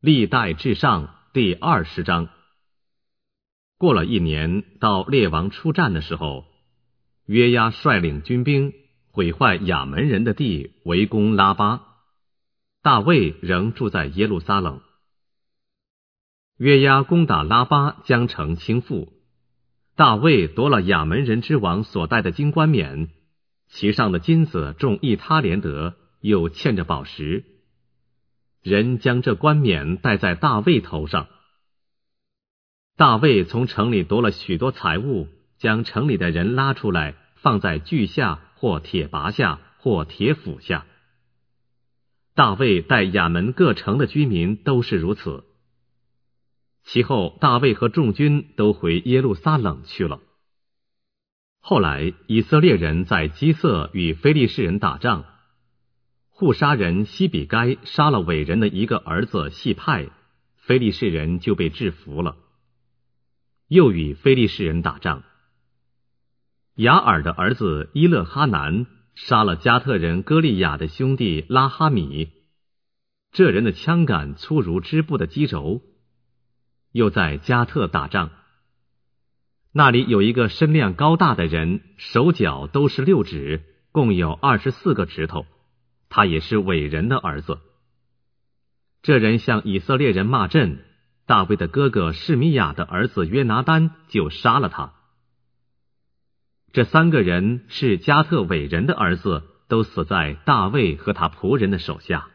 历代至上第20章。过了1年，到列王出战的时候，约押率领军兵毁坏亚门人的地，围攻拉巴。大卫仍住在耶路撒冷。约押攻打拉巴，将城倾覆。大卫夺了亚门人之王所戴的金冠冕，其上的金子重1他连得，又嵌着宝石。人将这冠冕戴在大卫头上。大卫从城里夺了许多财物，将城里的人拉出来，放在锯下或铁拔下或铁斧下。大卫待亚门各城的居民都是如此。其后大卫和众军都回耶路撒冷去了。后来以色列人在基色与非利士人打仗，户沙人西比该杀了伟人的一个儿子细派，非利士人就被制服了。又与非利士人打仗，雅尔的儿子伊勒哈南杀了加特人歌利亚的兄弟拉哈米，这人的枪杆粗如织布的机轴。又在加特打仗，那里有一个身量高大的人，手脚都是6指，共有24个指头，他也是伟人的儿子。这人向以色列人骂阵，大卫的哥哥示米亚的儿子约拿单就杀了他。这3个人是加特伟人的儿子，都死在大卫和他仆人的手下。